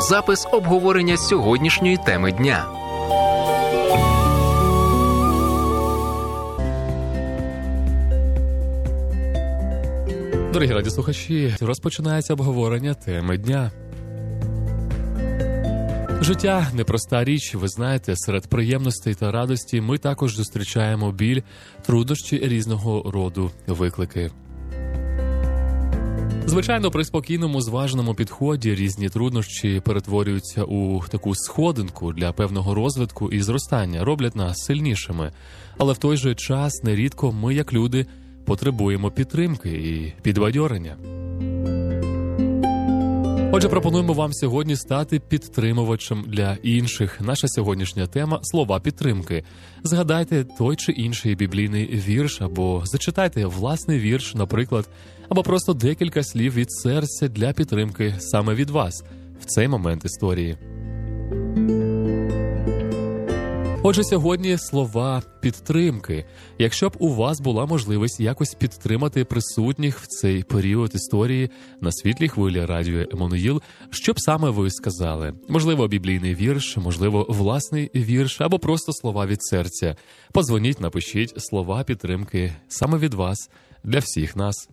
запис обговорення сьогоднішньої теми дня. Дорогі радіослухачі, розпочинається обговорення теми дня. Життя – непроста річ, ви знаєте, серед приємностей та радості ми також зустрічаємо біль, труднощі різного роду виклики. Звичайно, при спокійному, зваженому підході різні труднощі перетворюються у таку сходинку для певного розвитку і зростання, роблять нас сильнішими. Але в той же час нерідко ми, як люди, потребуємо підтримки і підбадьорення. Отже, пропонуємо вам сьогодні стати підтримувачем для інших. Наша сьогоднішня тема – слова підтримки. Згадайте той чи інший біблійний вірш, або зачитайте власний вірш, наприклад, або просто декілька слів від серця для підтримки саме від вас в цей момент історії. Отже, сьогодні слова підтримки. Якщо б у вас була можливість якось підтримати присутніх в цей період історії на світлій хвилі радіо Еммануїл, що б саме ви сказали? Можливо, біблійний вірш, можливо, власний вірш, або просто слова від серця. Подзвоніть, напишіть слова підтримки саме від вас для всіх нас.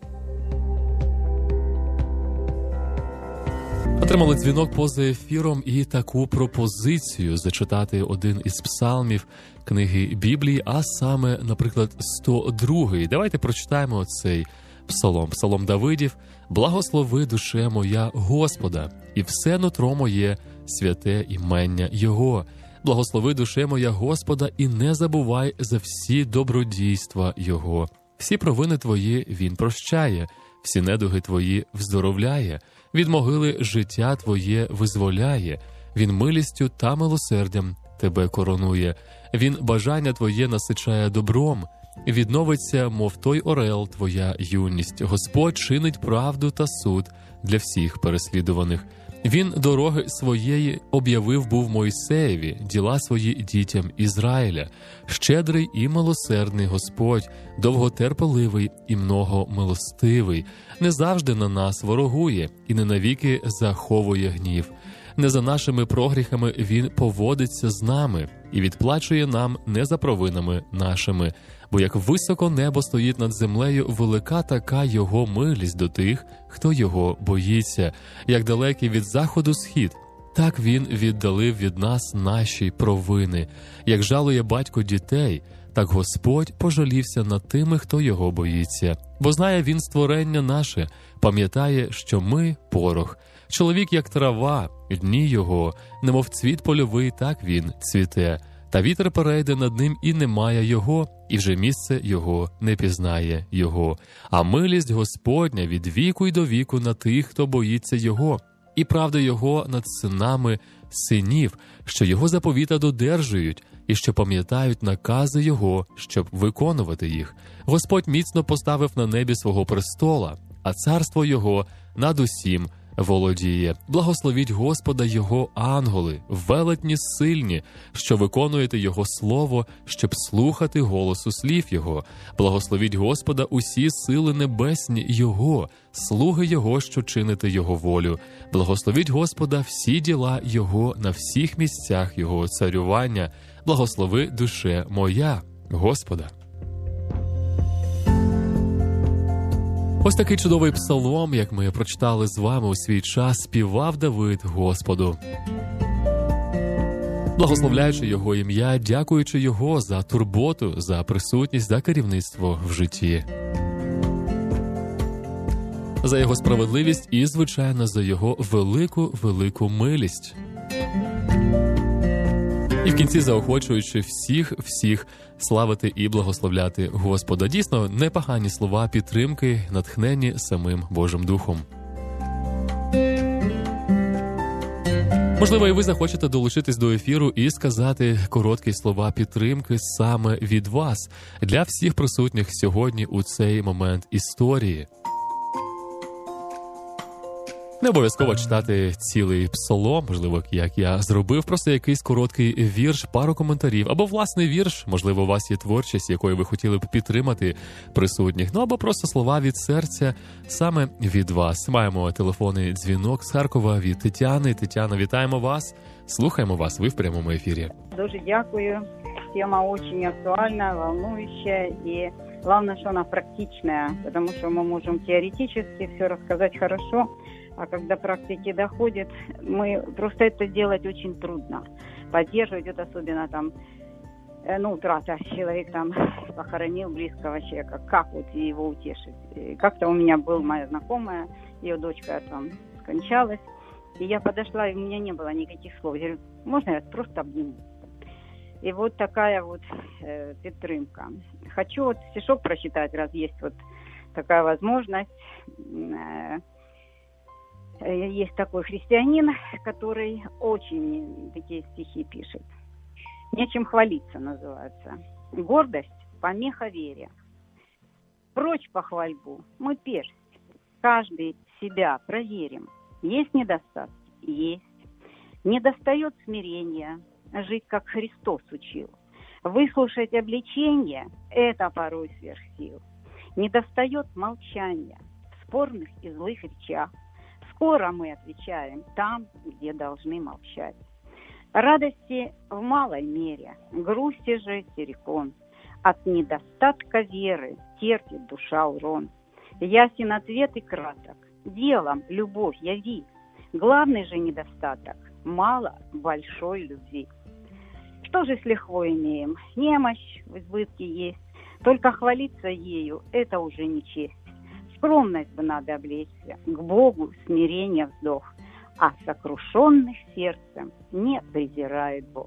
Отримали дзвінок поза ефіром і таку пропозицію зачитати один із псалмів книги Біблії, а саме, наприклад, 102-й. Давайте прочитаємо цей псалом. Псалом Давидів. «Благослови, душе моя, Господа, і все нутро моє, святе імення Його. Благослови, душе моя, Господа, і не забувай за всі добродійства Його. Всі провини твої Він прощає, всі недуги твої вздоровляє. Від могили життя твоє визволяє, він милістю та милосердям тебе коронує, він бажання твоє насичає добром, відновиться, мов той орел, твоя юність. Господь чинить правду та суд для всіх переслідуваних. Він дороги своєї об'явив був Мойсеєві, діла свої дітям Ізраїля. Щедрий і милосердний Господь, довготерпеливий і многомилостивий, не завжди на нас ворогує і не навіки заховує гнів. Не за нашими прогріхами Він поводиться з нами і відплачує нам не за провинами нашими. Бо як високо небо стоїть над землею, велика така Його милість до тих, хто Його боїться. Як далекий від заходу схід, так Він віддалив від нас наші провини. Як жалує батько дітей, так Господь пожалівся над тими, хто Його боїться. Бо знає Він створення наше, пам'ятає, що ми – порох. Чоловік, як трава, дні Його, немов цвіт польовий, так він цвіте. Та вітер перейде над ним, і немає Його, і вже місце Його не пізнає Його. А милість Господня від віку й до віку на тих, хто боїться Його, і правда Його над синами синів, що Його заповіта додержують, і що пам'ятають накази Його, щоб виконувати їх. Господь міцно поставив на небі свого престола, а царство Його над усім володіє. Благословіть Господа Його ангели, велетні сильні, що виконуєте Його слово, щоб слухати голосу слів Його. Благословіть Господа усі сили небесні Його, слуги Його, що чините Його волю. Благословіть Господа всі діла Його на всіх місцях Його царювання. Благослови, душе моя, Господа. Ось такий чудовий псалом, як ми прочитали з вами у свій час, співав Давид Господу. Благословляючи Його ім'я, дякуючи Його за турботу, за присутність, за керівництво в житті. За Його справедливість і, звичайно, за Його велику милість. І в кінці заохочуючи всіх славити і благословляти Господа. Дійсно, непогані слова підтримки, натхнені самим Божим Духом. Можливо, і ви захочете долучитись до ефіру і сказати короткі слова підтримки саме від вас для всіх присутніх сьогодні у цей момент історії. Не обов'язково читати цілий псалом, можливо, як я зробив, просто якийсь короткий вірш, пару коментарів, або власний вірш, можливо, у вас є творчість, якою ви хотіли б підтримати присутніх, або просто слова від серця саме від вас. Маємо телефонний дзвінок з Харкова від Тетяни. Тетяна, вітаємо вас, слухаємо вас, ви в прямому ефірі. Дуже дякую. Тема очень актуальна, волнующая, и главное, что она практичная, потому что мы можем теоретически все рассказать хорошо, а когда практики доходит, просто это делать очень трудно. Поддерживать, это особенно там, утрата, человек там похоронил близкого человека, как вот его утешить? Как-то у меня была моя знакомая, ее дочка там скончалась, и я подошла, и у меня не было никаких слов. Я говорю, можно я вас просто обниму? И вот такая вот підтримка. Хочу вот стишок прочитать, раз есть вот такая возможность. Есть такой христианин, который очень такие стихи пишет. «Нечем хвалиться» называется. «Гордость – помеха вере. Прочь похвальбу, мы персть. Каждый себя проверим. Есть недостатки? Есть. Недостает смирения. Жить, как Христос учил. Выслушать обличение – это порой сверх сил. Недостает молчания в спорных и злых речах. Скоро мы отвечаем там, где должны молчать. Радости в малой мере, грусти же терекон. От недостатка веры терпит душа урон. Ясен ответ и краток. Делом любовь яви. Главный же недостаток – мало большой любви. Что же с лихвой имеем? Немощь в избытке есть. Только хвалиться ею – это уже не честь. Скромность бы надо облечься, к Богу смирение вздох, а сокрушенных сердцем не презирает Бог.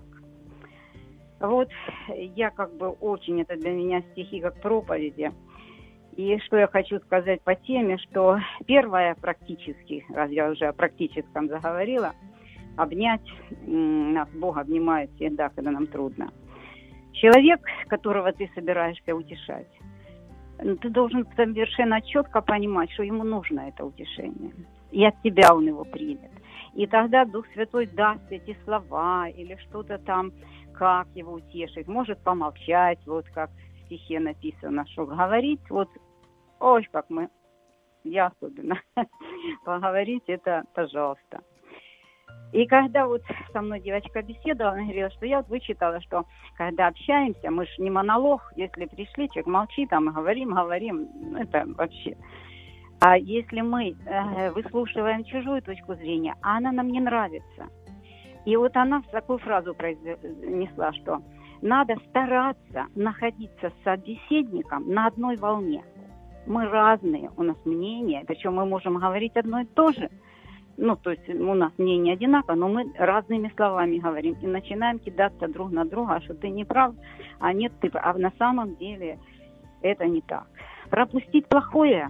Вот я очень, это для меня стихи как проповеди. И что я хочу сказать по теме, что первое практически, раз я уже о практическом заговорила, обнять, нас Бог обнимает всегда, когда нам трудно. Человек, которого ты собираешься утешать, ты должен совершенно четко понимать, что ему нужно это утешение. И от тебя он его примет. И тогда Дух Святой даст эти слова или что-то там, как его утешить. Может помолчать, вот как в стихе написано, что говорить, вот, ой, как я особенно, поговорить это, пожалуйста. И когда вот со мной девочка беседовала, она говорила, что я вот вычитала, что когда общаемся, мы же не монолог, если пришли, человек молчит, а мы говорим, это вообще. А если мы выслушиваем чужую точку зрения, а она нам не нравится. И вот она такую фразу произнесла, что надо стараться находиться с собеседником на одной волне. Мы разные, у нас мнения, причем мы можем говорить одно и то же. То есть у нас мнение одинаково, но мы разными словами говорим и начинаем кидаться друг на друга, что ты не прав, а нет, ты прав. А на самом деле это не так. Пропустить плохое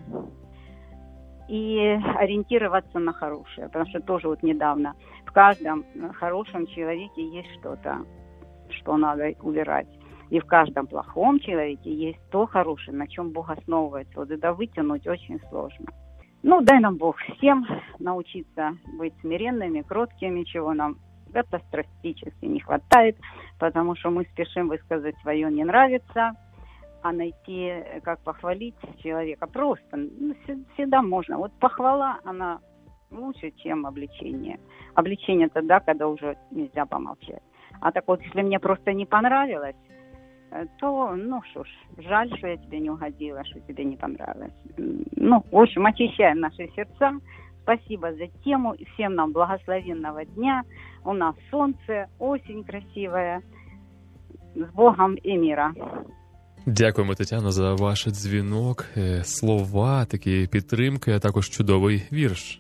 и ориентироваться на хорошее, потому что тоже вот недавно в каждом хорошем человеке есть что-то, что надо убирать. И в каждом плохом человеке есть то хорошее, на чем Бог основывается. Вот это вытянуть очень сложно. Дай нам Бог всем научиться быть смиренными, кроткими, чего нам катастрофически не хватает, потому что мы спешим высказать свое «не нравится», а найти, как похвалить человека просто, всегда можно. Вот похвала, она лучше, чем обличение. Обличение тогда, когда уже нельзя помолчать. А так вот, если мне просто не понравилось, то, что ж, жаль, что я тебе не угодила, что тебе не понравилось. В общем, очищаем наши сердца. Спасибо за тему. И всем нам благословенного дня. У нас солнце, осень красивая. С Богом и мира. Дякуємо, Тетяно, за ваш дзвінок, слова, такі підтримки, а також чудовий вірш.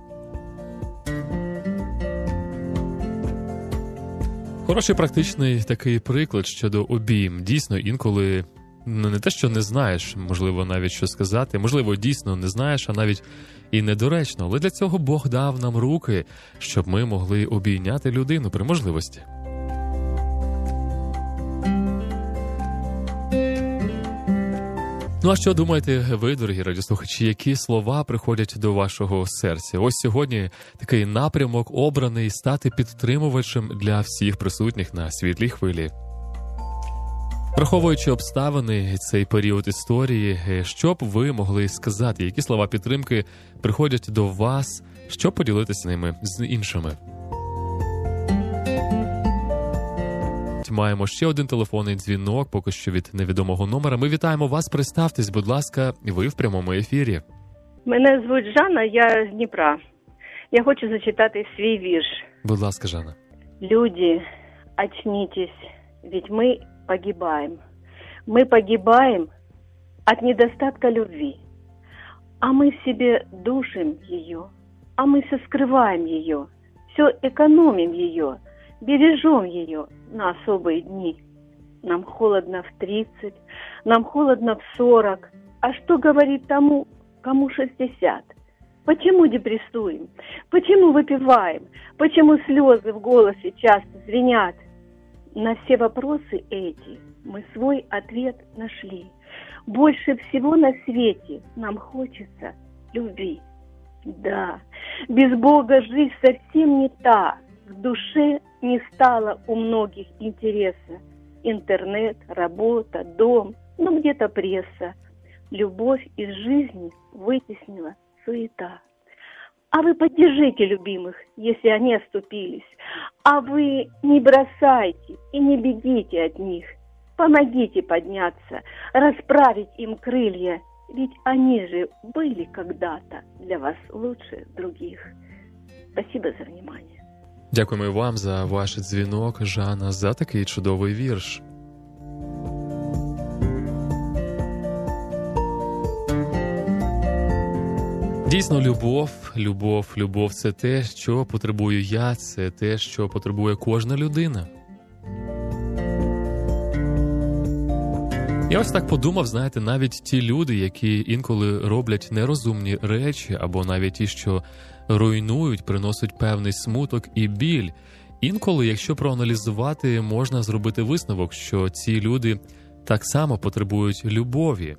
Хороший практичний такий приклад щодо обійм. Дійсно, інколи не те, що не знаєш, можливо, навіть що сказати, можливо, дійсно не знаєш, а навіть і недоречно. Але для цього Бог дав нам руки, щоб ми могли обійняти людину при можливості. Ну а що думаєте ви, дорогі радіослухачі, які слова приходять до вашого серця? Ось сьогодні такий напрямок обраний стати підтримувачем для всіх присутніх на світлій хвилі. Враховуючи обставини, цей період історії, що б ви могли сказати, які слова підтримки приходять до вас, щоб поділитися ними з іншими? Маємо ще один телефонний дзвінок, поки що від невідомого номера. Ми вітаємо вас, представтесь, будь ласка, ви в прямому ефірі. Мене звуть Жанна, я з Дніпра. Я хочу зачитати свій вірш. Будь ласка, Жанна. Люди, очнитесь, ведь мы погибаем. Мы погибаем от недостатка любви. А мы в себе душим ее, а мы все скрываем ее, все экономим ее, бережем ее на особые дни. Нам холодно в 30, нам холодно в 40. А что говорить тому, кому 60? Почему депрессуем? Почему выпиваем? Почему слезы в голосе часто звенят? На все вопросы эти мы свой ответ нашли. Больше всего на свете нам хочется любви. Да, без Бога жизнь совсем не та. В душе не стало у многих интереса. Интернет, работа, дом, ну где-то пресса. Любовь из жизни вытеснила суета. А вы поддержите любимых, если они оступились. А вы не бросайте и не бегите от них. Помогите подняться, расправить им крылья. Ведь они же были когда-то для вас лучше других. Спасибо за внимание. Дякуємо вам за ваш дзвінок, Жанна, за такий чудовий вірш. Дійсно, любов – це те, що потребую я, це те, що потребує кожна людина. Я ось так подумав, знаєте, навіть ті люди, які інколи роблять нерозумні речі, або навіть ті, що руйнують, приносять певний смуток і біль, інколи, якщо проаналізувати, можна зробити висновок, що ці люди так само потребують любові.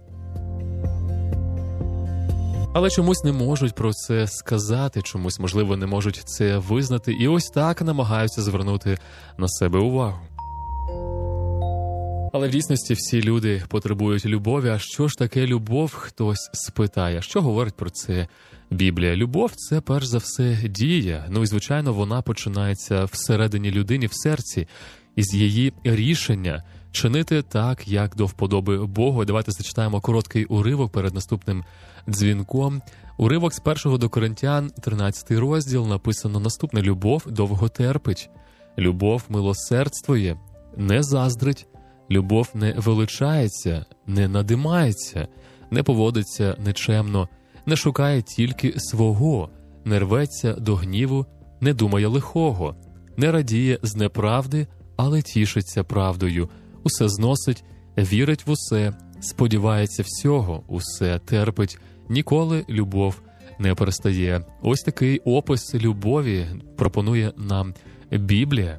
Але чомусь не можуть про це сказати, чомусь, можливо, не можуть це визнати, і ось так намагаються звернути на себе увагу. Але в дійсності всі люди потребують любові. А що ж таке любов, хтось спитає. Що говорить про це Біблія? Любов – це, перш за все, дія. Ну і, звичайно, вона починається всередині людини, в серці, із її рішення чинити так, як до вподоби Богу. Давайте зачитаємо короткий уривок перед наступним дзвінком. Уривок з 1 до Коринтян, 13 розділ, написано наступне. Любов довго терпить, любов милосердствує, не заздрить, любов не величається, не надимається, не поводиться нечемно, не шукає тільки свого, не рветься до гніву, не думає лихого, не радіє з неправди, але тішиться правдою, усе зносить, вірить в усе, сподівається всього, усе терпить, ніколи любов не перестає. Ось такий опис любові пропонує нам Біблія.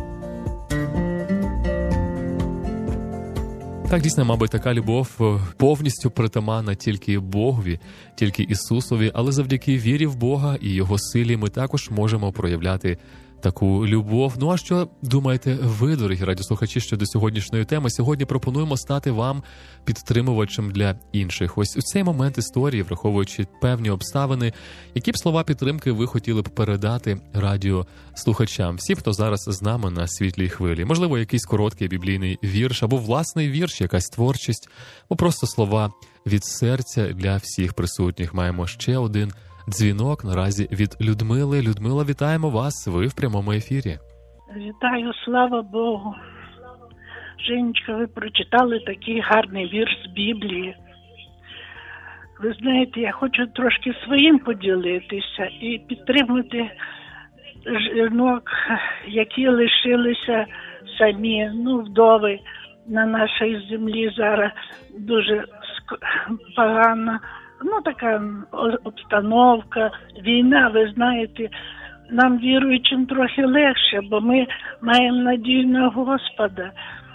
Так, дійсно, мабуть, така любов повністю притаманна тільки Богові, тільки Ісусові, але завдяки вірі в Бога і Його силі ми також можемо проявляти таку любов. Ну а що думаєте ви, дорогі радіослухачі, щодо сьогоднішньої теми? Сьогодні пропонуємо стати вам підтримувачем для інших. Ось у цей момент історії, враховуючи певні обставини, які б слова підтримки ви хотіли б передати радіослухачам? Всі, хто зараз з нами на світлій хвилі. Можливо, якийсь короткий біблійний вірш, або власний вірш, якась творчість, або просто слова від серця для всіх присутніх. Маємо ще один дзвінок наразі від Людмили. Людмила, вітаємо вас, ви в прямому ефірі. Вітаю, слава Богу. Женечка, ви прочитали такий гарний вірш з Біблії. Ви знаєте, я хочу трошки своїм поділитися і підтримати жінок, які лишилися самі, вдови на нашій землі зараз дуже погана. Така обстановка, війна, ви знаєте, нам віруючим трохи легше, бо ми маємо надію на Господа.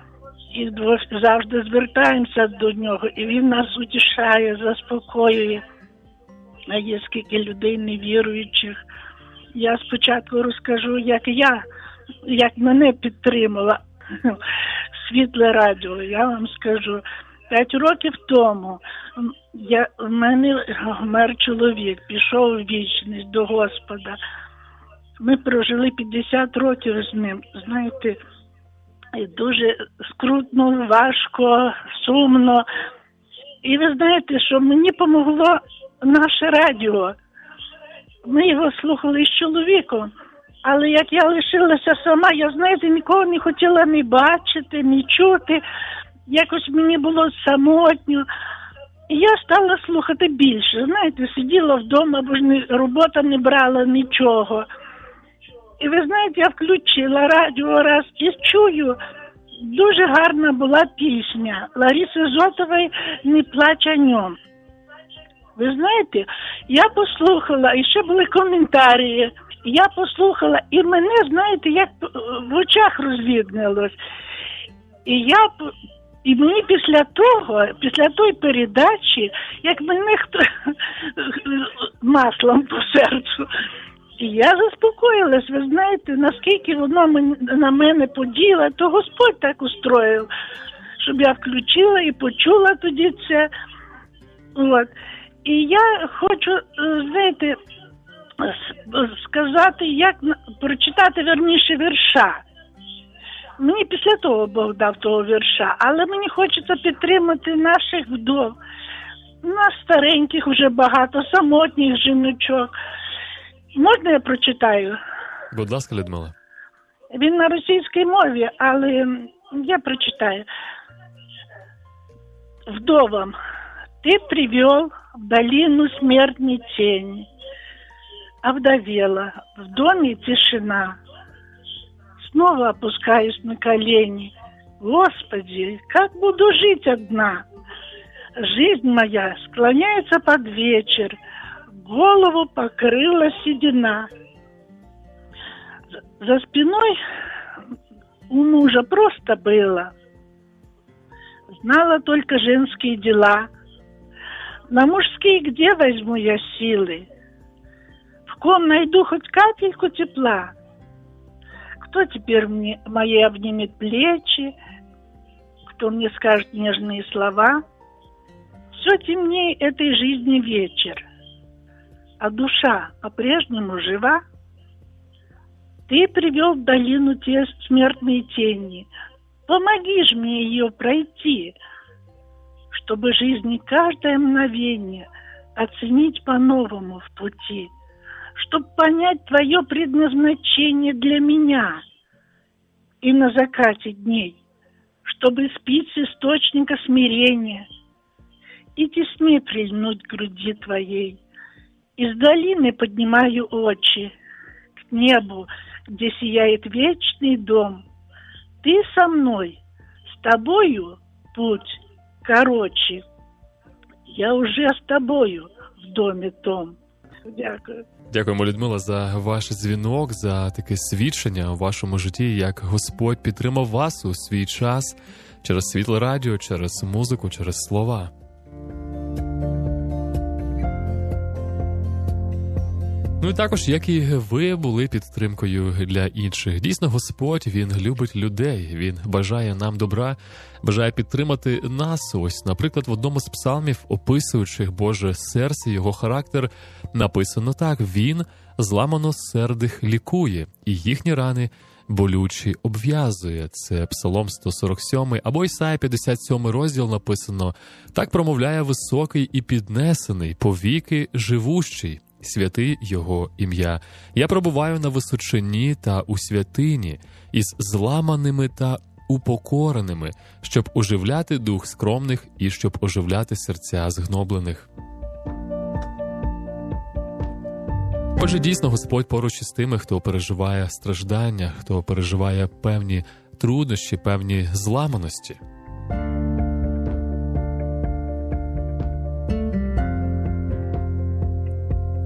і завжди звертаємося до нього, і він нас утішає, заспокоює. А є скільки людей невіруючих. Я спочатку розкажу, як мене підтримало Світле Радіо. Я вам скажу, 5 років тому в мене вмер чоловік, пішов у вічність до Господа. Ми прожили 50 років з ним, знаєте, і дуже скрутно, важко, сумно. І ви знаєте, що мені помогло наше радіо. Ми його слухали з чоловіком, але як я лишилася сама, я, знаєте, нікого не хотіла ні бачити, ні чути. Якось мені було самотньо. І я стала слухати більше. Знаєте, сиділа вдома, бо ж робота не брала нічого. І ви знаєте, я включила радіо раз і чую, дуже гарна була пісня Лариси Зотової «Не плач о ньому». Ви знаєте, я послухала, і ще були коментарі. Я послухала, і мене, знаєте, як в очах розвіднилось. І мені після тої передачі, як мене хто маслом по серцю. І я заспокоїлась, ви знаєте, наскільки воно на мене подіяло, то Господь так устроїв, щоб я включила і почула тоді це. От. І я хочу, знаєте, сказати, як прочитати, вірніше, вірша. Мені після того Бог дав того вірша, але мені хочеться підтримати наших вдов, нас стареньких вже багато, самотніх жіночок. Можна я прочитаю? Будь ласка, Людмила. Він на російській мові, але я прочитаю. Вдовам, ты привел в долину смертной тени, овдовела, в доме тишина. Снова опускаюсь на колени. Господи, как буду жить одна? Жизнь моя склоняется под вечер, голову покрыла седина. За спиной у мужа просто было. Знала только женские дела. На мужские где возьму я силы? В ком найду хоть капельку тепла? Кто теперь мои обнимет плечи? Кто мне скажет нежные слова? Все темнее этой жизни вечер, а душа по-прежнему жива. Ты привел в долину те смертные тени. Помоги ж мне ее пройти, чтобы жизни каждое мгновение оценить по-новому в пути, чтобы понять твое предназначение для меня и на закате дней, чтобы спить с источника смирения и теснее прильнуть к груди твоей. Из долины поднимаю очи к небу, где сияет вечный дом. Ты со мной, с тобою путь короче. Я уже с тобою в домі том. Дякую. Дякуємо, Людмила, за ваш дзвінок, за таке свідчення у вашому житті, як Господь підтримав вас у свій час через Світле Радіо, через музику, через слова. Ну і також, як і ви були підтримкою для інших. Дійсно, Господь, Він любить людей, Він бажає нам добра, бажає підтримати нас. Ось, наприклад, в одному з псалмів, описуючи Боже серце, його характер, написано так: Він зламано-сердих лікує, і їхні рани болючі обв'язує. Це Псалом 147, або Ісая 57 розділ написано: так промовляє високий і піднесений, повіки живущий. Святий його ім'я. Я пробуваю на височині та у святині, із зламаними та упокореними, щоб оживляти дух скромних і щоб оживляти серця згноблених. Отже, дійсно, Господь поруч із тими, хто переживає страждання, хто переживає певні труднощі, певні зламаності.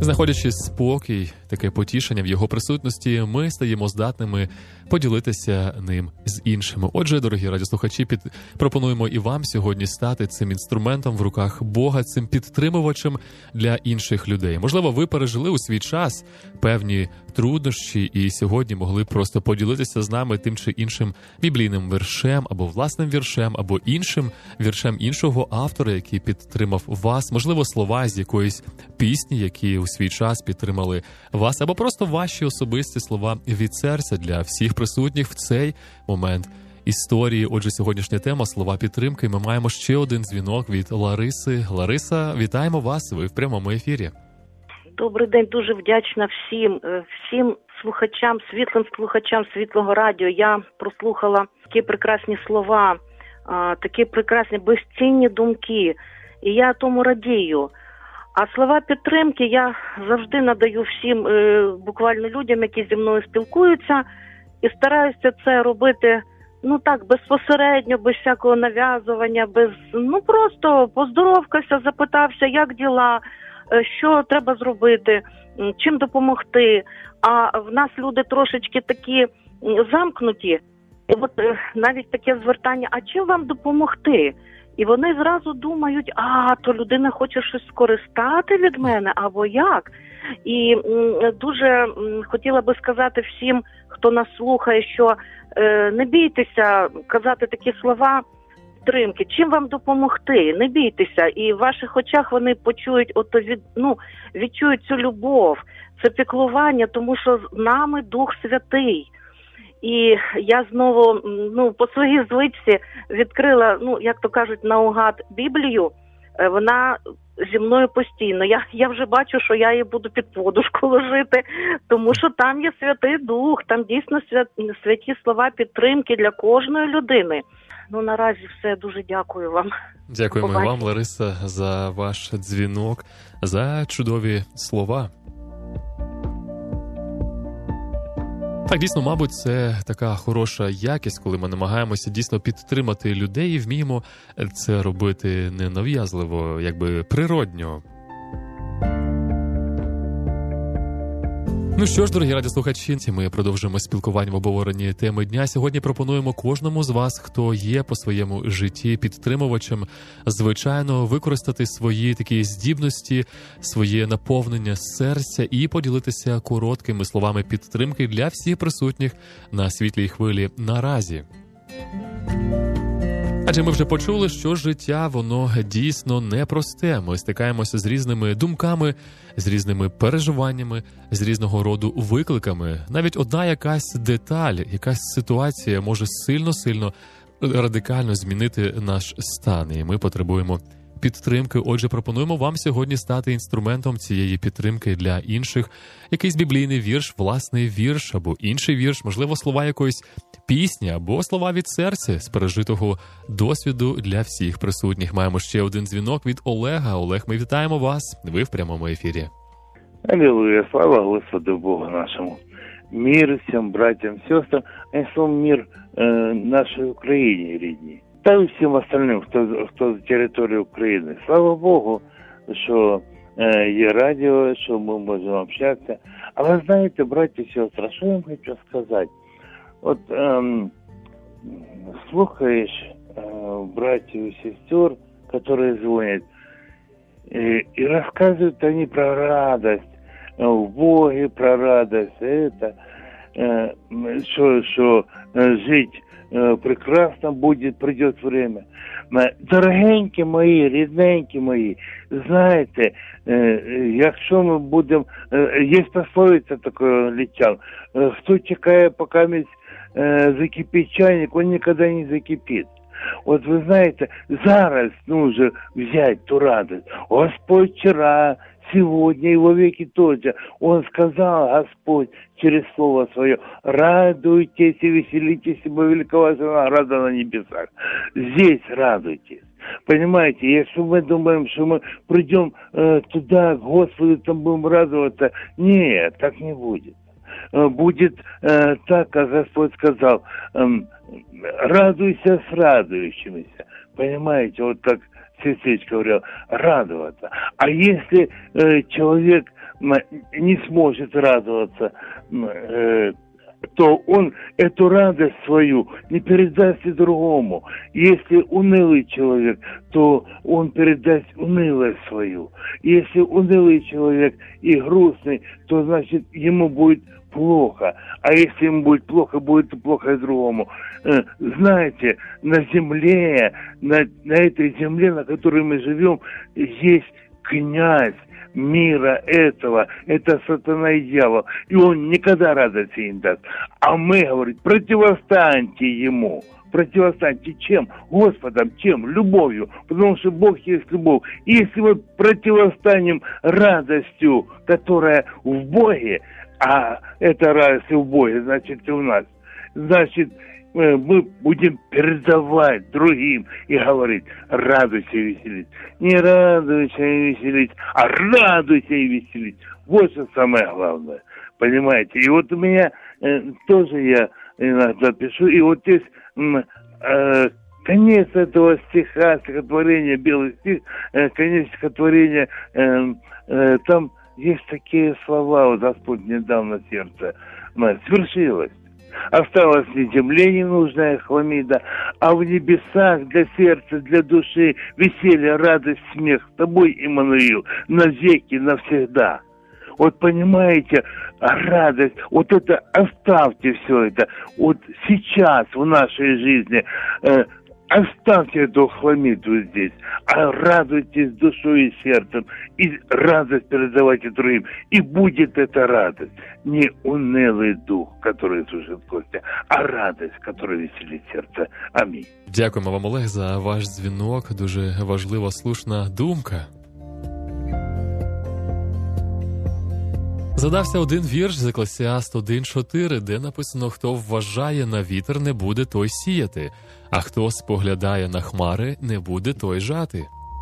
Знаходячи спокій, таке потішення в його присутності, ми стаємо здатними поділитися ним з іншими. Отже, дорогі радіослухачі, пропонуємо і вам сьогодні стати цим інструментом в руках Бога, цим підтримувачем для інших людей. Можливо, ви пережили у свій час певні труднощі і сьогодні могли б просто поділитися з нами тим чи іншим біблійним віршем, або власним віршем, або іншим віршем іншого автора, який підтримав вас. Можливо, слова з якоїсь пісні, які у свій час підтримали вас, або просто ваші особисті слова від серця для всіх присутніх в цей момент історії. Отже, сьогоднішня тема – слова підтримки. Ми маємо ще один дзвінок від Лариси. Лариса, вітаємо вас, ви в прямому ефірі. Добрий день, дуже вдячна всім слухачам, світлим слухачам Світлого радіо. Я прослухала такі прекрасні слова, такі прекрасні, безцінні думки, і я тому радію. А слова підтримки я завжди надаю всім буквально людям, які зі мною спілкуються, і стараюся це робити, так, безпосередньо, без всякого нав'язування, просто поздоровкався, запитався, як діла, що треба зробити, чим допомогти. А в нас люди трошечки такі замкнуті, і от навіть таке звертання, а чим вам допомогти? І вони зразу думають, то людина хоче щось скористати від мене, або як. І дуже хотіла би сказати всім, хто нас слухає, що не бійтеся казати такі слова підтримки. Чим вам допомогти? Не бійтеся. І в ваших очах вони почують, відчують цю любов, це піклування, тому що з нами Дух Святий. І я знову, по своїй звичці відкрила, як то кажуть, наугад Біблію. Вона зі мною постійно. Я вже бачу, що я її буду під подушку ложити, тому що там є Святий Дух, там дійсно святі слова підтримки для кожної людини. Наразі все, дуже дякую вам. Дякуємо вам, Лариса, за ваш дзвінок, за чудові слова. Так, дійсно, мабуть, це така хороша якість, коли ми намагаємося дійсно підтримати людей і вміємо це робити не нав'язливо, природньо. Ну що ж, дорогі радіослухачі, ми продовжуємо спілкування в обговоренні теми дня. Сьогодні пропонуємо кожному з вас, хто є по своєму житті підтримувачем, звичайно, використати свої такі здібності, своє наповнення серця і поділитися короткими словами підтримки для всіх присутніх на світлій хвилі наразі. Адже ми вже почули, що життя, воно дійсно непросте. Ми стикаємося з різними думками, з різними переживаннями, з різного роду викликами. Навіть одна якась деталь, якась ситуація може сильно радикально змінити наш стан. І ми потребуємо підтримки. Отже, пропонуємо вам сьогодні стати інструментом цієї підтримки для інших. Якийсь біблійний вірш, власний вірш або інший вірш, можливо, слова якоїсь пісні або слова від серця з пережитого досвіду для всіх присутніх. Маємо ще один дзвінок від Олега. Олег, ми вітаємо вас. Ви в прямому ефірі. Аллилуйя, слава Господу Богу нашему. Мир всем братьям, сестрам, мир нашей Украине, рідні. Та й всім остальним, хто з території України. Слава Богу, що є радіо, що ми можемо общатися. Але знаєте, браті і сестри, що я вам хочу сказати? От слухаєш братьев и сестер, которые звонят, и рассказывают они про радость в Боге, про радость, что жить прекрасно будет, придет время. Дорогенькі мої, рідненькі мої, знаєте, якщо ми будемо, є пословиця такого літян, хто чекає, поки закипить чайник, он никогда не закипит. Вот вы знаете, зараз нужно взять ту радость. Господь вчера, сегодня и во веки тот же. Он сказал, Господь, через Слово Свое, радуйтесь и веселитесь, ибо велика ваша награда на небесах. Здесь радуйтесь. Понимаете, если мы думаем, что мы придем туда, к Господу, там будем радоваться, нет, так не будет. Будет так, как Господь сказал, радуйся с радующимися. Понимаете, вот так сестричка говорила, радоваться. А если человек не сможет радоваться, то он эту радость свою не передаст и другому. Если унылый человек, то он передаст унылость свою. Если унылый человек и грустный, то значит ему будет плохо. А если ему будет плохо и другому. Знаете, на земле, на этой земле, на которой мы живем, есть князь мира этого, это сатана и дьявол, и он никогда радости не даст. А мы, говорит, противостаньте ему. Противостаньте чем? Господом, чем? Любовью. Потому что Бог есть любовь. И если мы противостанем радостью, которая в Боге, а эта радость в Боге, значит и в нас, значит мы будем передавать другим и говорить: радуйся и веселись. Не радуйся и веселись, а радуйся и веселись. Вот что самое главное. Понимаете? И вот у меня тоже я иногда пишу, и вот здесь конец этого стиха, стихотворения, белый стих, конец стихотворения, там есть такие слова, вот Господь мне дал на сердце: свершилось. Осталась на земле ненужная хламида, а в небесах для сердца, для души веселье, радость, смех с тобой, Иммануил, навеки, навсегда. Вот понимаете, радость, вот это оставьте все это, вот сейчас в нашей жизни, оставьте эту хламиду здесь, а радуйтесь душой и сердцем, и радость передавайте другим, и будет эта радость. Не унылый дух, который сушит кости, а радость, которая веселит серце. Амінь. Дякуємо вам, Олег, за ваш дзвінок. Дуже важлива, слушна думка. Задався один вірш з Еклесіаст 1.4, де написано: «Хто вважає на вітер, не буде той сіяти, а хто споглядає на хмари, не буде той жати».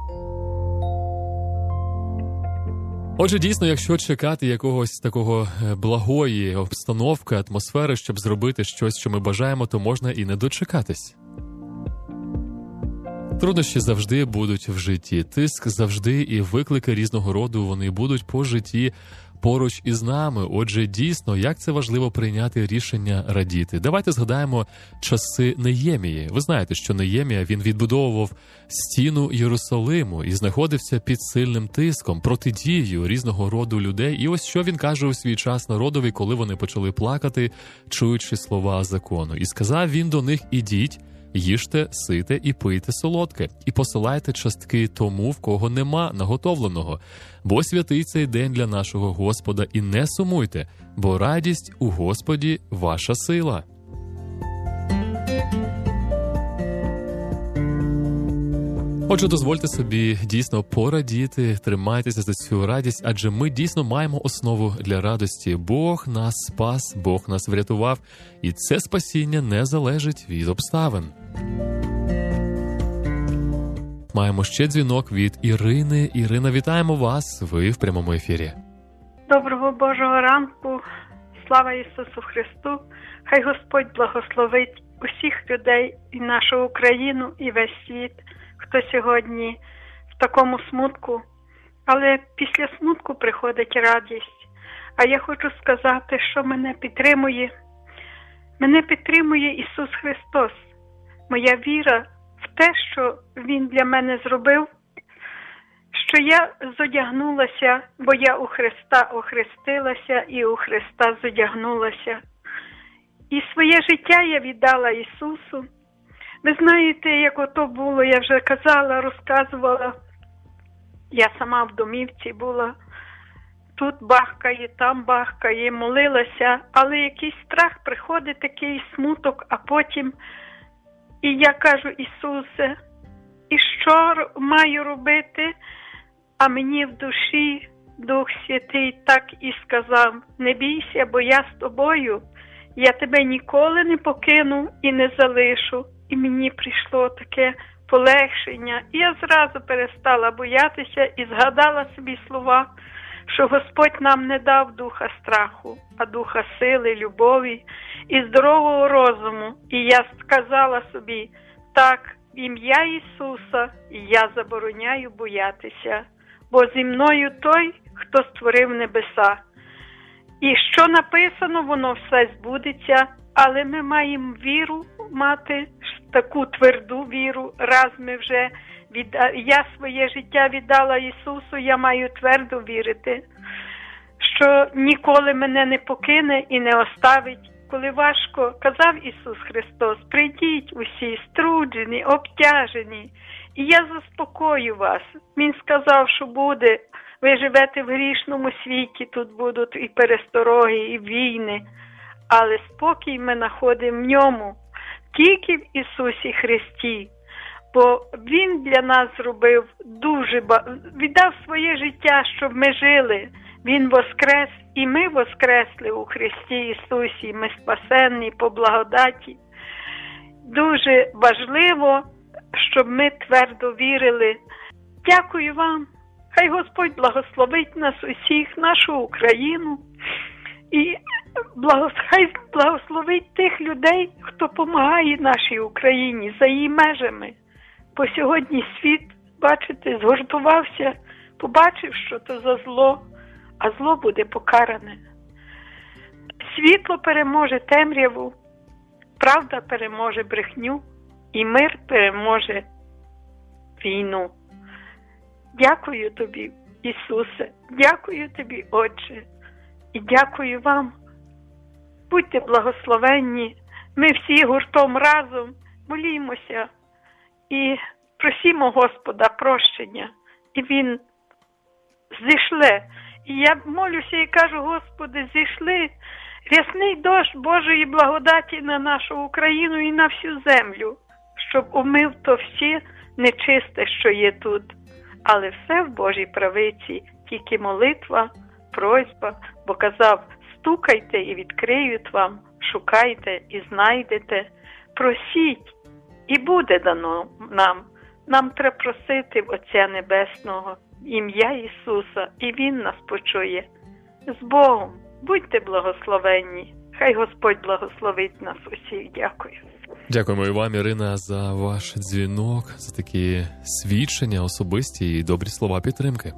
Отже, дійсно, якщо чекати якогось такого благої обстановки, атмосфери, щоб зробити щось, що ми бажаємо, то можна і не дочекатись. Труднощі завжди будуть в житті, тиск завжди і виклики різного роду, вони будуть по житті поруч із нами. Отже, дійсно, як це важливо прийняти рішення радіти. Давайте згадаємо часи Неємії. Ви знаєте, що Неємія, він відбудовував стіну Єрусалиму і знаходився під сильним тиском, протидією різного роду людей. І ось що він каже у свій час народові, коли вони почали плакати, чуючи слова закону. І сказав він до них: «Ідіть, їжте, сите і пийте солодке, і посилайте частки тому, в кого нема наготовленого. Бо святий цей день для нашого Господа, і не сумуйте, бо радість у Господі ваша сила». Отже, дозвольте собі дійсно порадіти, тримайтеся за цю радість, адже ми дійсно маємо основу для радості. Бог нас спас, Бог нас врятував, і це спасіння не залежить від обставин. Маємо ще дзвінок від Ірини. Ірина, вітаємо вас, ви в прямому ефірі. Доброго Божого ранку, слава Ісусу Христу, хай Господь благословить усіх людей і нашу Україну, і весь світ, хто сьогодні в такому смутку, але після смутку приходить радість. А я хочу сказати, що мене підтримує Ісус Христос. Моя віра в те, що Він для мене зробив, що я зодягнулася, бо я у Христа охрестилася і у Христа зодягнулася. І своє життя я віддала Ісусу. Ви знаєте, як ото було, я вже казала, розказувала, я сама в домівці була, тут бахкає, там бахкає, молилася, але якийсь страх приходить, такий смуток, а потім, і я кажу: Ісусе, і що маю робити? А мені в душі Дух Святий так і сказав: не бійся, бо я з тобою, я тебе ніколи не покину і не залишу. І мені прийшло таке полегшення. І я зразу перестала боятися і згадала собі слова, що Господь нам не дав духа страху, а духа сили, любові і здорового розуму. І я сказала собі: так, в ім'я Ісуса я забороняю боятися, бо зі мною той, хто створив небеса. І що написано, воно все збудеться, але ми маємо віру мати, таку тверду віру, раз ми вже я своє життя віддала Ісусу, я маю твердо вірити, що ніколи мене не покине і не оставить. Коли важко, казав Ісус Христос, прийдіть усі струджені, обтяжені, і я заспокою вас. Він сказав, що буде, ви живете в грішному світі, тут будуть і перестороги, і війни, але спокій ми знаходимо в ньому, тільки в Ісусі Христі. Бо Він для нас зробив віддав своє життя, щоб ми жили. Він воскрес, і ми воскресли у Христі Ісусі, ми спасенні по благодаті. Дуже важливо, щоб ми твердо вірили. Дякую вам. Хай Господь благословить нас усіх, нашу Україну. І хай благословить тих людей, хто допомагає нашій Україні за її межами. Бо сьогодні світ, бачите, згуртувався, побачив, що то за зло, а зло буде покаране. Світло переможе темряву, правда переможе брехню, і мир переможе війну. Дякую тобі, Ісусе, дякую тобі, Отче, і дякую вам. Будьте благословенні, ми всі гуртом разом молімося і просімо Господа прощення, і Він зійшле. І я молюся і кажу, Господи, зійшли рясний дощ Божої благодаті на нашу Україну і на всю землю, щоб умив то всі нечисте, що є тут. Але все в Божій правиці, тільки молитва, просьба, бо казав, стукайте і відкриють вам, шукайте і знайдете, просіть, і буде дано нам. Нам треба просити в Отця Небесного, ім'я Ісуса, і Він нас почує. З Богом, будьте благословенні. Хай Господь благословить нас усіх. Дякую. Дякуємо і вам, Ірина, за ваш дзвінок, за такі свідчення особисті і добрі слова підтримки.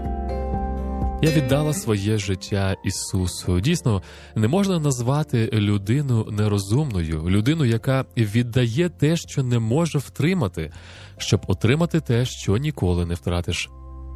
Я віддала своє життя Ісусу. Дійсно, не можна назвати людину нерозумною, людину, яка віддає те, що не може втримати, щоб отримати те, що ніколи не втратиш.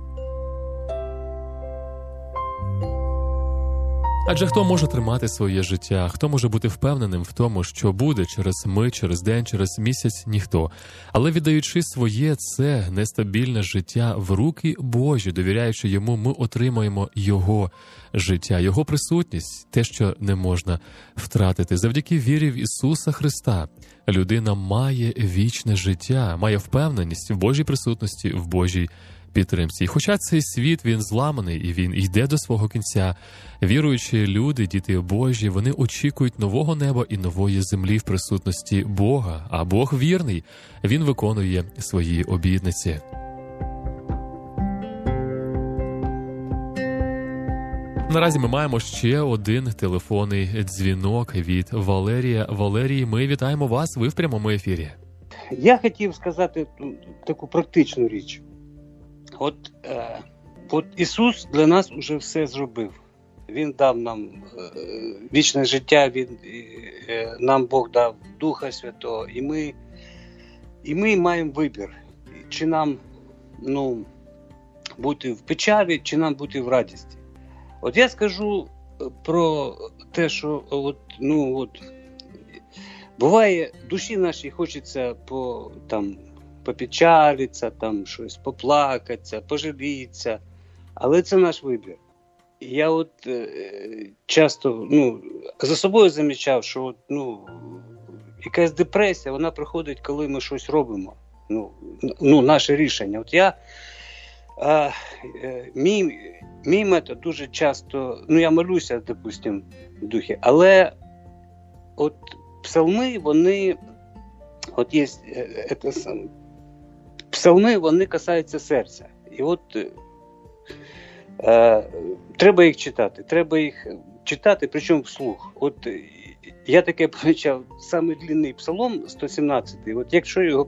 Адже хто може тримати своє життя, хто може бути впевненим в тому, що буде через мить, через день, через місяць – ніхто. Але віддаючи своє це нестабільне життя в руки Божі, довіряючи Йому, ми отримаємо Його життя, Його присутність, те, що не можна втратити. Завдяки вірі в Ісуса Христа людина має вічне життя, має впевненість в Божій присутності, в Божій підтримці. І хоча цей світ, він зламаний, і він йде до свого кінця, віруючі люди, діти Божі, вони очікують нового неба і нової землі в присутності Бога. А Бог вірний, Він виконує свої обітниці. Наразі ми маємо ще один телефонний дзвінок від Валерія. Валерій, ми вітаємо вас, ви в прямому ефірі. Я хотів сказати таку практичну річ. От Ісус для нас уже все зробив. Він дав нам вічне життя, нам Бог дав Духа Святого, і ми маємо вибір, чи нам бути в печалі, чи нам бути в радості. От я скажу про те, що буває, душі нашій хочеться попечалитися, там щось поплакатися, пожалітися, але це наш вибір. Я часто за собою замічав, що якась депресія, вона приходить, коли ми щось робимо. Наше рішення. От мій метод дуже часто, я молюся, допустим, в духі, але от псалми, вони, от є псалми, вони касаються серця. І треба їх читати, причому вслух. От я таке помічав, самий длинний псалом, 117-й, от якщо його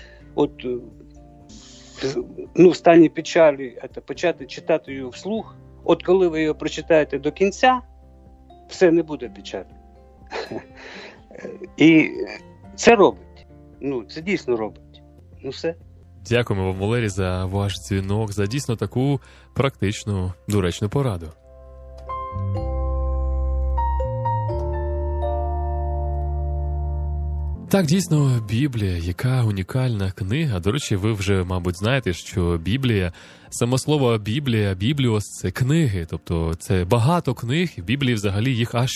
в стані печалі почати читати його вслух, От коли ви його прочитаєте до кінця, все не буде печально. І це робить. Це дійсно робить. Все. Дякуємо вам, Валерій, за ваш дзвінок, за дійсно таку практичну, доречну пораду. Так, дійсно, Біблія, яка унікальна книга. До речі, ви вже, мабуть, знаєте, що Біблія, само слово Біблія, бібліос – це книги, тобто це багато книг, в Біблії взагалі їх аж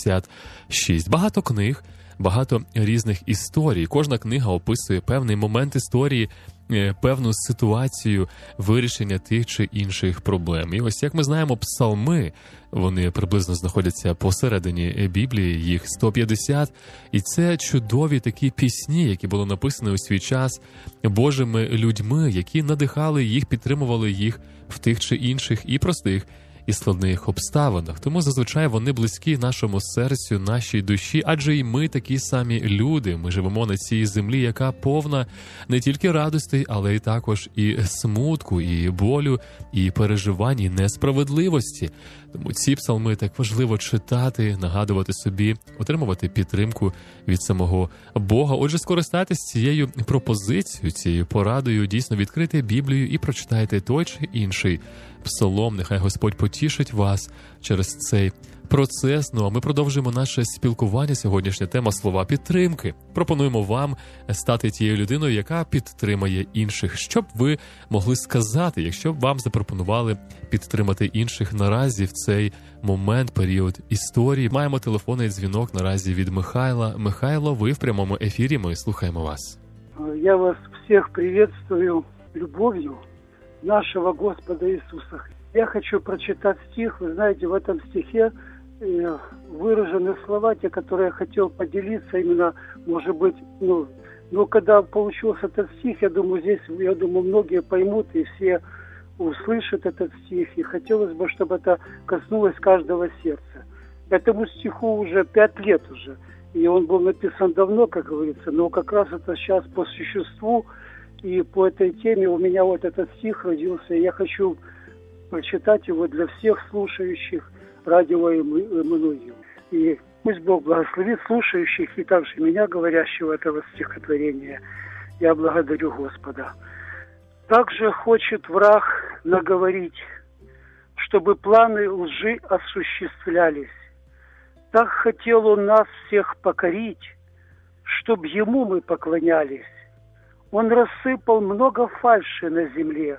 66. Багато книг, багато різних історій. Кожна книга описує певний момент історії, певну ситуацію вирішення тих чи інших проблем. І ось, як ми знаємо, псалми, вони приблизно знаходяться посередині Біблії, їх 150, і це чудові такі пісні, які були написані у свій час Божими людьми, які надихали їх, підтримували їх в тих чи інших і простих, і складних обставинах. Тому зазвичай вони близькі нашому серцю, нашій душі, адже і ми такі самі люди. Ми живемо на цій землі, яка повна не тільки радостей, але й також і смутку, і болю, і переживань, і несправедливості. Тому ці псалми так важливо читати, нагадувати собі, отримувати підтримку від самого Бога. Отже, скористайтесь цією пропозицією, цією порадою, дійсно відкрити Біблію і прочитайте той чи інший псалом. Нехай Господь потішить вас через цей процес. А ми продовжуємо наше спілкування. Сьогоднішня тема – слова підтримки. Пропонуємо вам стати тією людиною, яка підтримає інших. Що б ви могли сказати, якщо б вам запропонували підтримати інших наразі в цей момент, період історії? Маємо телефонний дзвінок наразі від Михайла. Михайло, ви в прямому ефірі, ми слухаємо вас. Я вас всіх приветствую любов'ю нашего Господа Иисуса. Я хочу прочитать стих. Вы знаете, в этом стихе выражены слова, те, которые я хотел поделиться именно, может быть, когда получился этот стих, я думаю, многие поймут и все услышат этот стих. И хотелось бы, чтобы это коснулось каждого сердца. Этому стиху уже 5 лет уже. И он был написан давно, как говорится, но как раз это сейчас по существу. И по этой теме у меня вот этот стих родился, и я хочу прочитать его для всех слушающих радио Эммануил. И пусть Бог благословит слушающих и также меня, говорящего этого стихотворения. Я благодарю Господа. Также хочет враг наговорить, чтобы планы лжи осуществлялись. Так хотел он нас всех покорить, чтоб ему мы поклонялись. Он рассыпал много фальши на земле,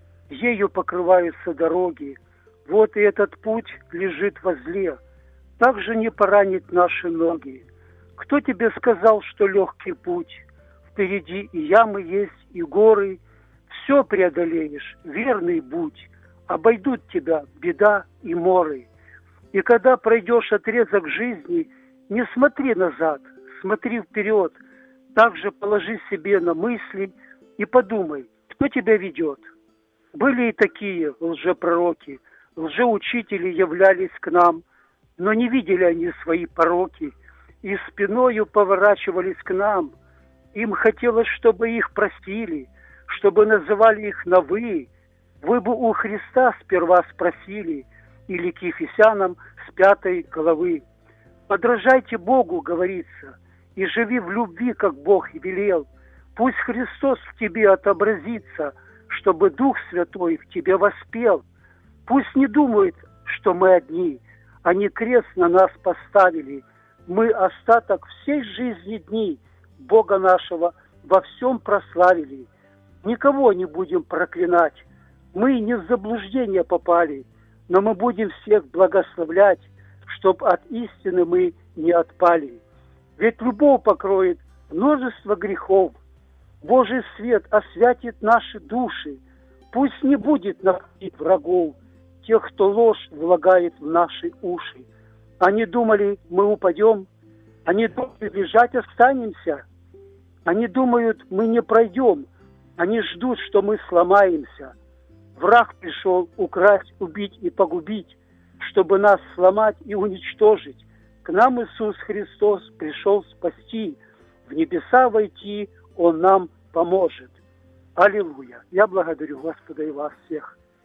ею покрываются дороги. Вот и этот путь лежит возле, так же не поранит наши ноги. Кто тебе сказал, что легкий путь? Впереди и ямы есть, и горы. Все преодолеешь, верный будь. Обойдут тебя беда и моры. И когда пройдешь отрезок жизни, не смотри назад, смотри вперед. Также положи себе на мысли и подумай, кто тебя ведет. Были и такие лжепророки, лжеучители являлись к нам, но не видели они свои пороки и спиною поворачивались к нам. Им хотелось, чтобы их простили, чтобы называли их на «вы». Вы бы у Христа сперва спросили, или к Ефесянам с 5 главы. Подражайте Богу, говорится, и живи в любви, как Бог и велел. Пусть Христос в тебе отобразится, чтобы Дух Святой в тебе воспел. Пусть не думают, что мы одни, они крест на нас поставили. Мы остаток всей жизни дней Бога нашего во всем прославили. Никого не будем проклинать. Мы не в заблуждение попали, но мы будем всех благословлять, чтоб от истины мы не отпали. Ведь любовь покроет множество грехов. Божий свет освятит наши души. Пусть не будет находить врагов, тех, кто ложь влагает в наши уши. Они думали, мы упадем. Они думали, лежать останемся. Они думают, мы не пройдем. Они ждут, что мы сломаемся. Враг пришел украсть, убить и погубить, чтобы нас сломать и уничтожить. К нам Иисус Христос пришел спасти, в небеса войти Он нам поможет. Аллилуйя! Я благодарю Господа и вас всех.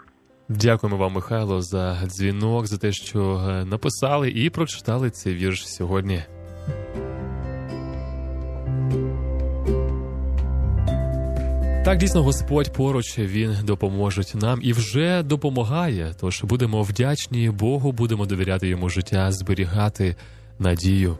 Дякуємо вам, Михайло, за дзвінок, за те, що написали і прочитали цей вірш сьогодні. Так, дійсно, Господь поруч, Він допоможе нам і вже допомагає. Тож будемо вдячні Богу, будемо довіряти Йому життя, зберігати надію.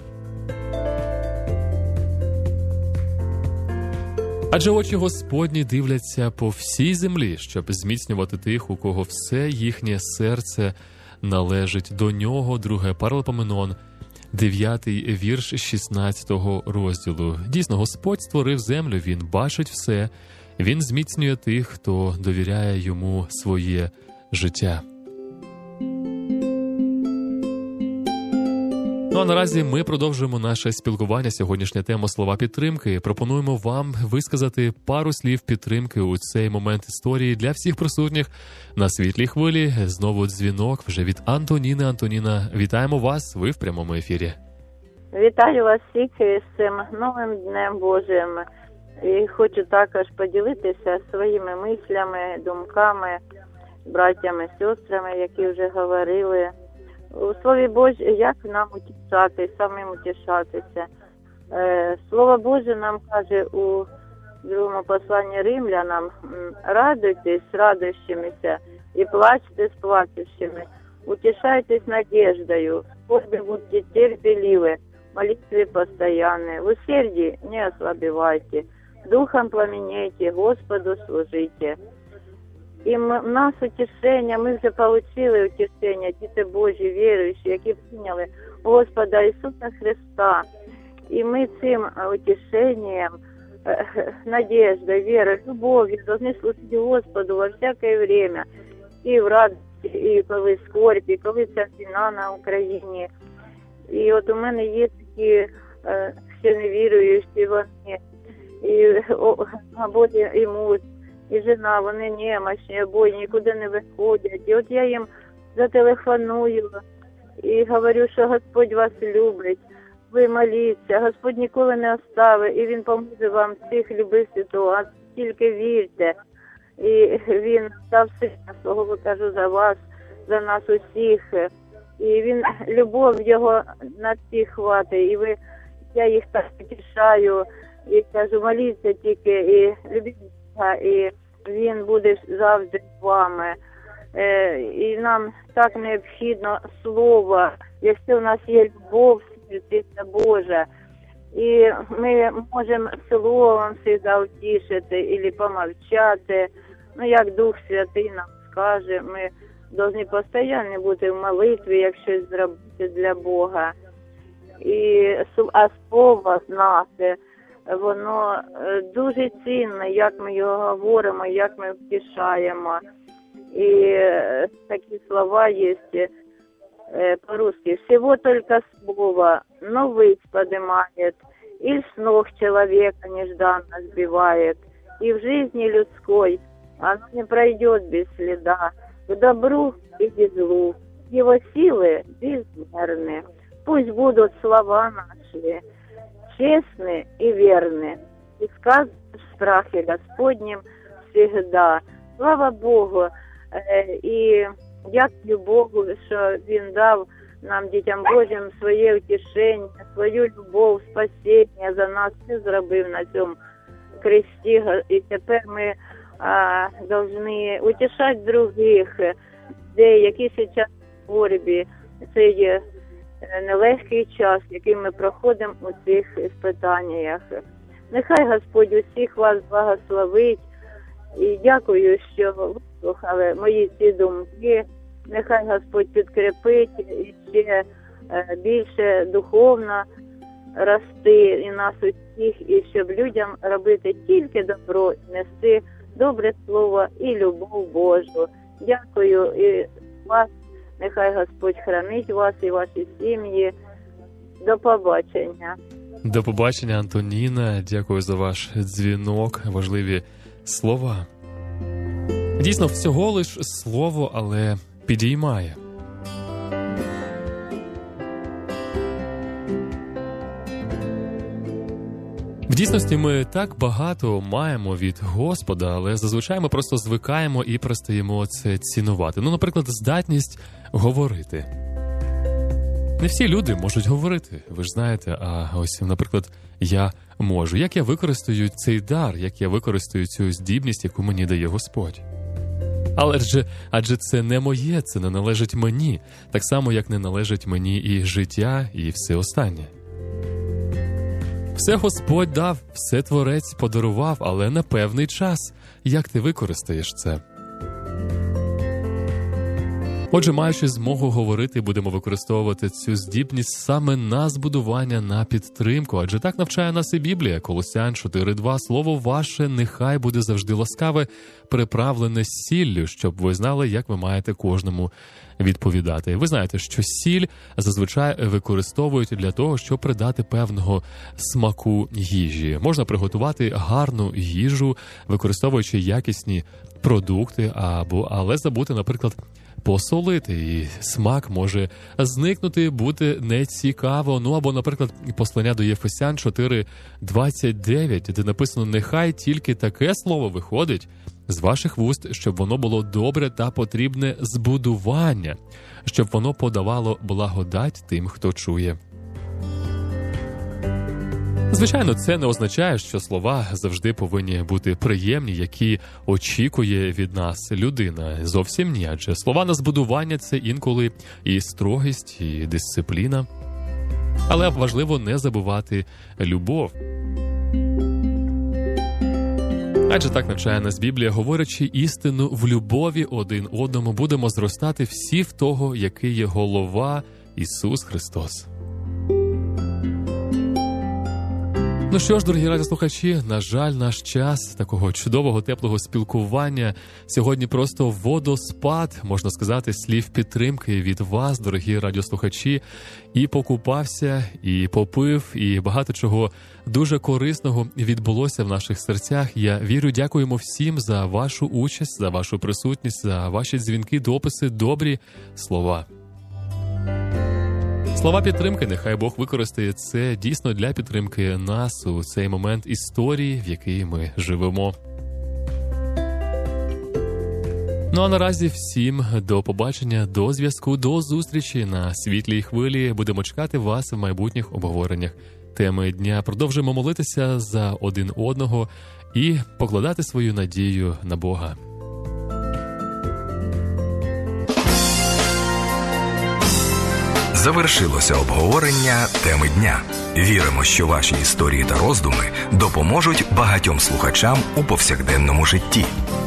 Адже очі Господні дивляться по всій землі, щоб зміцнювати тих, у кого все їхнє серце належить до Нього. 2 Паралипоменон, 9 вірш 16 розділу. Дійсно, Господь створив землю, Він бачить все, Він зміцнює тих, хто довіряє Йому своє життя. Ну а наразі ми продовжуємо наше спілкування. Сьогоднішня тема «Слова підтримки». Пропонуємо вам висказати пару слів підтримки у цей момент історії для всіх присутніх на світлій хвилі. Знову дзвінок вже від Антоніни. Антоніна, вітаємо вас, ви в прямому ефірі. Вітаю вас всіх з цим новим Днем Божим. І хочу також поділитися своїми мислями, думками, браттями, сестрами, які вже говорили. У Слові Божому, як нам утішати, самим утішатися. Слово Боже нам каже у другому посланні Римлянам: радуйтесь радующимися і плачьте з плачущими, утешайтесь надеждою, скорби будьте терпеливы, молитве постоянные, в усердии не ослабевайте, духом пламенейте, Господу служите. І в нас утішення, ми вже отримали утішення, діти Божі, віруючі, які прийняли Господа Ісуса Христа. І ми цим утішенням, надеждою, вірою, любов'ю повинні служити Господу во всяке время. І в радості, і коли скорбь, і коли ця війна на Україні. І от у мене є такі ще невіруючі, вони або ймуть, і жена, вони немощні, обоє нікуди не виходять. І от я їм зателефоную і говорю, що Господь вас любить, ви моліться, Господь ніколи не оставить, і Він поможе вам в цих любих ситуаціях, тільки вірте. І Він дав сина свого, викажу за вас, за нас усіх. І Він, любов Його на всіх хватить, і я їх так потішаю, і кажу, моліться тільки, і любіть Бога, і Він буде завжди з вами. І нам так необхідно слово, якщо в нас є любов, Святиця Божа, і ми можемо словом завжди утішити або помовчати, ну як Дух Святий нам скаже, ми повинні постійно бути в молитві, як щось зробити для Бога. А слово наше, воно дуже цінне, як ми його говоримо, як ми втішаємо. І такі слова є по-русски. «Всего только слово, но высь поднимает, и с ног человека нежданно сбивает, и в жизни людской оно не пройдет без следа, к добру и к злу, его силы безмерны. Пусть будут слова наши честны и верны, и сказаны в страхе Господнем всегда». Слава Богу, і дякую Богу, що Він дав нам, дітям Божим, своє утішення, свою любов, спасіння за нас, все зробив на цьому кресті. І тепер ми повинні утішати других, які зараз в боротьбі. Це є нелегкий час, який ми проходимо у цих испытаннях. Нехай Господь усіх вас благословить. І дякую, що вислухали мої ці думки. Нехай Господь підкріпить і ще більше духовно рости і нас усіх, і щоб людям робити тільки добро, нести добре слово і любов Божу. Дякую і вас. Нехай Господь хранить вас і ваші сім'ї. До побачення. До побачення, Антоніна. Дякую за ваш дзвінок. Важливі слова. Дійсно, всього лиш слово, але підіймає. В дійсності ми так багато маємо від Господа, але зазвичай ми просто звикаємо і перестаємо це цінувати. Наприклад, здатність говорити. Не всі люди можуть говорити, ви ж знаєте, а ось, наприклад, я можу. Як я використаю цей дар, як я використаю цю здібність, яку мені дає Господь? Адже це не моє, це не належить мені, так само, як не належить мені і життя, і все останнє. Все Господь дав, все Творець подарував, але на певний час. Як ти використаєш це? Отже, маючи змогу говорити, будемо використовувати цю здібність саме на збудування, на підтримку, адже так навчає нас і Біблія. Колосян 4.2. Слово ваше нехай буде завжди ласкаве, приправлене сіллю, щоб ви знали, як ви маєте кожному відповідати. Ви знаєте, що сіль зазвичай використовують для того, щоб придати певного смаку їжі. Можна приготувати гарну їжу, використовуючи якісні продукти, але забути, наприклад, посолити, і смак може зникнути, бути нецікаво. Або, наприклад, послання до Єфесян 4.29, де написано: «Нехай тільки таке слово виходить з ваших вуст, щоб воно було добре та потрібне збудування, щоб воно подавало благодать тим, хто чує». Звичайно, це не означає, що слова завжди повинні бути приємні, які очікує від нас людина. Зовсім ні, адже слова на збудування – це інколи і строгість, і дисципліна. Але важливо не забувати любов. Адже так навчає нас Біблія: говорячи істину в любові один одному, будемо зростати всі в того, який є голова – Ісус Христос. Ну що ж, дорогі радіослухачі, на жаль, наш час такого чудового, теплого спілкування сьогодні просто водоспад, можна сказати, слів підтримки від вас, дорогі радіослухачі. І покупався, і попив, і багато чого дуже корисного відбулося в наших серцях. Я вірю, дякуємо всім за вашу участь, за вашу присутність, за ваші дзвінки, дописи, добрі слова. Слова підтримки, нехай Бог використає це дійсно для підтримки нас у цей момент історії, в якій ми живемо. А наразі всім до побачення, до зв'язку, до зустрічі на світлій хвилі. Будемо чекати вас в майбутніх обговореннях теми дня. Продовжуємо молитися за один одного і покладати свою надію на Бога. Завершилося обговорення теми дня. Віримо, що ваші історії та роздуми допоможуть багатьом слухачам у повсякденному житті.